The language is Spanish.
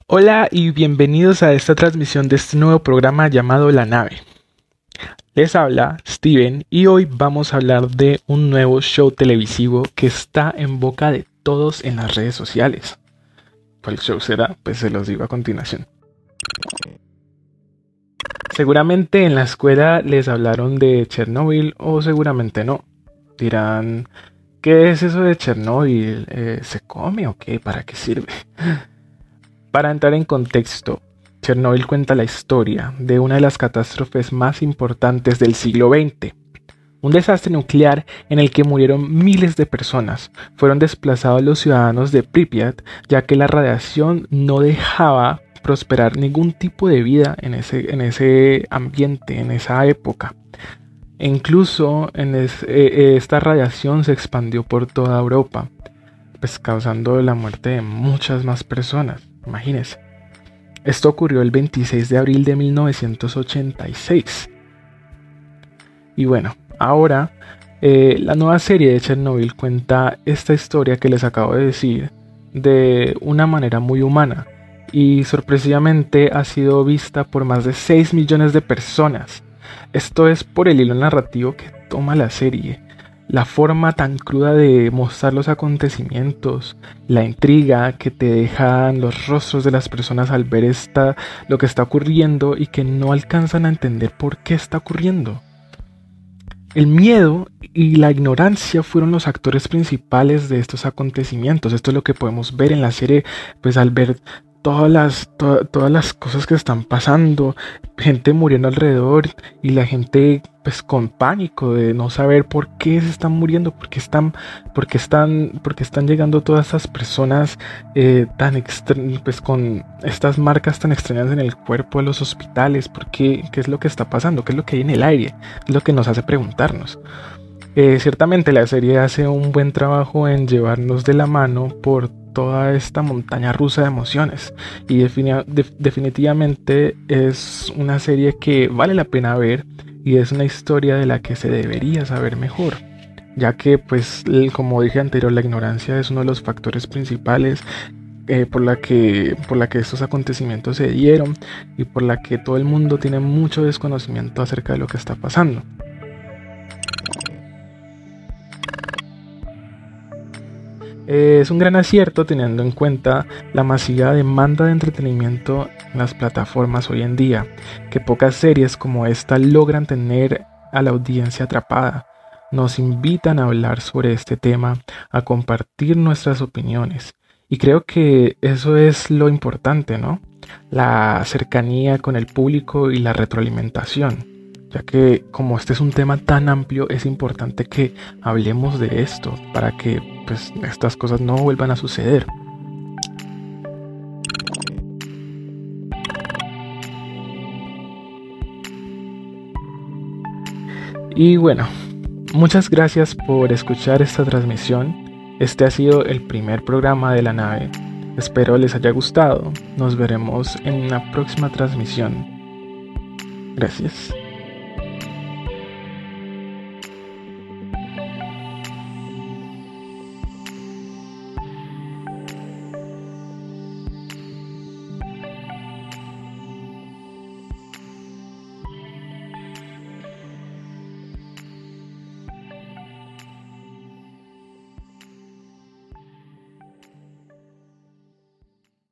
Hola y bienvenidos a esta transmisión de este nuevo programa llamado La Nave. Les habla Steven y hoy vamos a hablar de un nuevo show televisivo que está en boca de todos en las redes sociales. ¿Cuál show será? Pues se los digo a continuación. Seguramente en la escuela les hablaron de Chernobyl o seguramente no. Dirán, ¿qué es eso de Chernobyl? ¿Se come o qué? ¿Para qué sirve? Para entrar en contexto, Chernobyl cuenta la historia de una de las catástrofes más importantes del siglo XX. Un desastre nuclear en el que murieron miles de personas. Fueron desplazados los ciudadanos de Pripyat, ya que la radiación no dejaba prosperar ningún tipo de vida en ese ambiente, en esa época. E incluso esta radiación se expandió por toda Europa, pues causando la muerte de muchas más personas. Imagínense. Esto ocurrió el 26 de abril de 1986. Y bueno, ahora la nueva serie de Chernobyl cuenta esta historia que les acabo de decir de una manera muy humana y sorpresivamente ha sido vista por más de 6 millones de personas. Esto es por el hilo narrativo que toma la serie. La forma tan cruda de mostrar los acontecimientos, la intriga que te dejan los rostros de las personas al ver lo que está ocurriendo y que no alcanzan a entender por qué está ocurriendo. El miedo y la ignorancia fueron los actores principales de estos acontecimientos. Esto es lo que podemos ver en la serie, pues al ver todas las cosas que están pasando, gente muriendo alrededor y la gente pues con pánico de no saber por qué se están muriendo, por qué están llegando todas estas personas pues con estas marcas tan extrañas en el cuerpo a los hospitales, qué es lo que está pasando, qué es lo que hay en el aire, es lo que nos hace preguntarnos. Ciertamente la serie hace un buen trabajo en llevarnos de la mano por toda esta montaña rusa de emociones y definitivamente es una serie que vale la pena ver y es una historia de la que se debería saber mejor, ya que pues como dije anterior, la ignorancia es uno de los factores principales por la que estos acontecimientos se dieron y por la que todo el mundo tiene mucho desconocimiento acerca de lo que está pasando. Es un gran acierto teniendo en cuenta la masiva demanda de entretenimiento en las plataformas hoy en día, que pocas series como esta logran tener a la audiencia atrapada. Nos invitan a hablar sobre este tema, a compartir nuestras opiniones. Y creo que eso es lo importante, ¿no? La cercanía con el público y la retroalimentación. Ya que como este es un tema tan amplio, es importante que hablemos de esto para que pues, estas cosas no vuelvan a suceder. Y bueno, muchas gracias por escuchar esta transmisión. Este ha sido el primer programa de La Nave. Espero les haya gustado. Nos veremos en una próxima transmisión. Gracias.